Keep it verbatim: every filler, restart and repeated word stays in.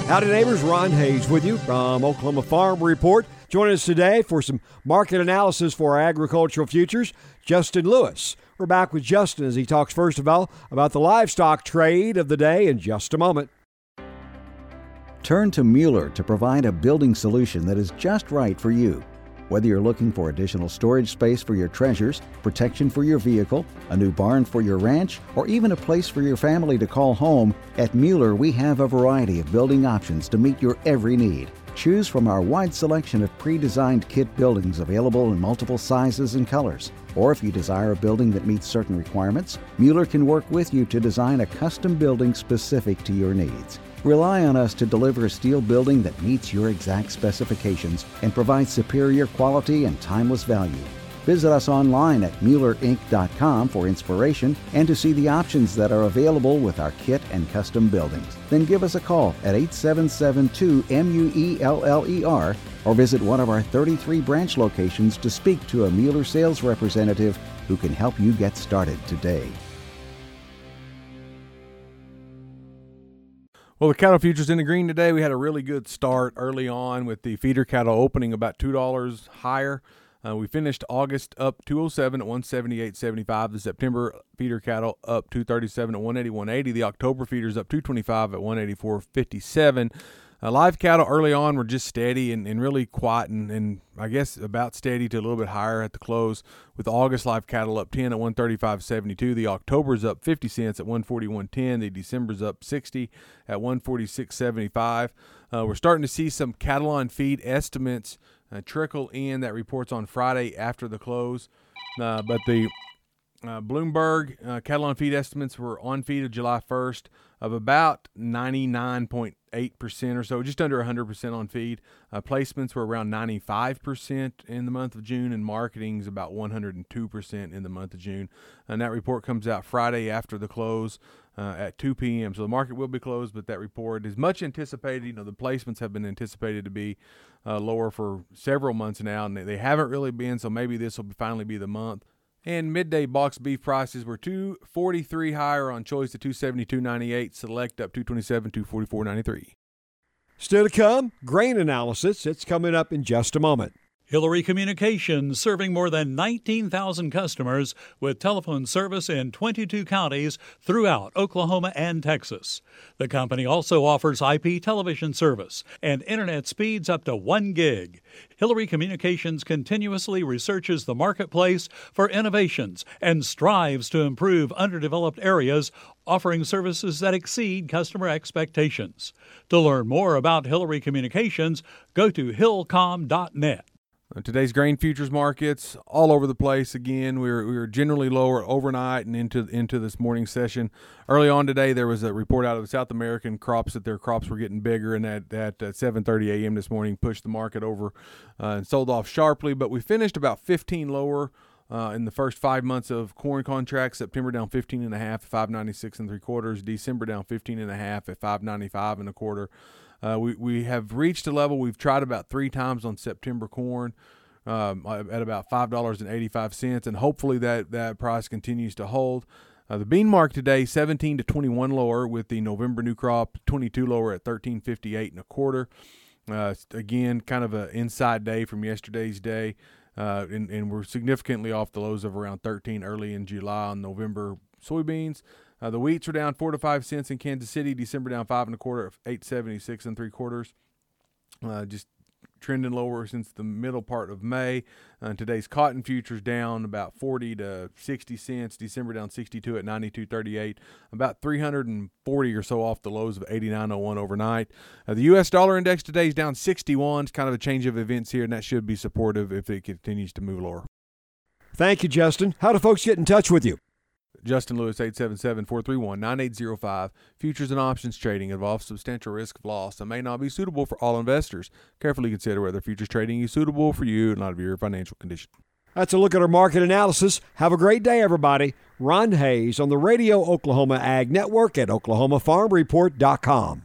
Howdy neighbors, Ron Hayes with you from Oklahoma Farm Report. Joining us today for some market analysis for our agricultural futures, Justin Lewis. We're back with Justin as he talks first of all about the livestock trade of the day in just a moment. Turn to Mueller to provide a building solution that is just right for you. Whether you're looking for additional storage space for your treasures, protection for your vehicle, a new barn for your ranch, or even a place for your family to call home, at Mueller we have a variety of building options to meet your every need. Choose from our wide selection of pre-designed kit buildings available in multiple sizes and colors. Or if you desire a building that meets certain requirements, Mueller can work with you to design a custom building specific to your needs. Rely on us to deliver a steel building that meets your exact specifications and provides superior quality and timeless value. Visit us online at Mueller Inc dot com for inspiration and to see the options that are available with our kit and custom buildings. Then give us a call at eight seven seven two M U E L L E R or visit one of our thirty-three branch locations to speak to a Mueller sales representative who can help you get started today. Well, the cattle futures in the green today, we had a really good start early on with the feeder cattle opening about two dollars higher. Uh, we finished August up two oh seven at one seventy-eight seventy-five. The September feeder cattle up two thirty-seven at one eighty-one eighty. The October feeders up two twenty-five at one eighty-four fifty-seven. Uh, live cattle early on were just steady and, and really quiet and, and I guess about steady to a little bit higher at the close, with August live cattle up ten at one thirty-five seventy-two. The October's up fifty cents at one forty-one ten. The December's up sixty at one forty-six seventy-five. Uh, we're starting to see some cattle on feed estimates uh, trickle in. That report's on Friday after the close. Uh, but the uh, Bloomberg uh, cattle on feed estimates were on feed of July first of about ninety-nine point eight percent or so, just under one hundred percent on feed. Uh, placements were around ninety-five percent in the month of June, and marketing is about one hundred two percent in the month of June. And that report comes out Friday after the close uh, at two p.m. So the market will be closed, but that report is much anticipated. You know, the placements have been anticipated to be uh, lower for several months now, and they, they haven't really been, so maybe this will finally be the month. And midday box beef prices were two forty-three higher on choice at two seventy-two ninety-eight, select up two twenty-seven, two forty-four ninety-three. Still to come, grain analysis. It's coming up in just a moment. Hillary Communications, serving more than nineteen thousand customers with telephone service in twenty-two counties throughout Oklahoma and Texas. The company also offers I P television service and internet speeds up to one gig. Hillary Communications continuously researches the marketplace for innovations and strives to improve underdeveloped areas, offering services that exceed customer expectations. To learn more about Hillary Communications, go to hillcom dot net. Today's grain futures markets all over the place. Again, we were, we were generally lower overnight and into into this morning session. Early on today, there was a report out of the South American crops that their crops were getting bigger, and that at uh, seven thirty a.m. this morning pushed the market over uh, and sold off sharply. But we finished about fifteen lower uh, in the first five months of corn contracts. September down fifteen and a half at five ninety-six and three quarters. December down fifteen and a half at five ninety-five and a quarter. Uh, we, we have reached a level we've tried about three times on September corn um, at about five dollars and eighty-five cents, and hopefully that, that price continues to hold. Uh, the bean mark today, seventeen to twenty-one lower, with the November new crop twenty-two lower at thirteen fifty-eight and a quarter. Uh, again, kind of an inside day from yesterday's day, uh, and, and we're significantly off the lows of around thirteen early in July on November soybeans. Uh, the wheats are down four to five cents in Kansas City. December down five and a quarter, eight seventy six and three quarters. Uh, just trending lower since the middle part of May. Uh, today's cotton futures down about forty to sixty cents. December down sixty-two at ninety-two thirty-eight. About three hundred forty or so off the lows of eighty-nine oh one overnight. Uh, the U S dollar index today is down sixty-one. It's kind of a change of events here, and that should be supportive if it continues to move lower. Thank you, Justin. How do folks get in touch with you? Justin Lewis, eight seven seven, four three one, nine eight zero five. Futures and options trading involves substantial risk of loss and may not be suitable for all investors. Carefully consider whether futures trading is suitable for you in light of your financial condition. That's a look at our market analysis. Have a great day, everybody. Ron Hayes on the Radio Oklahoma Ag Network at oklahoma farm report dot com.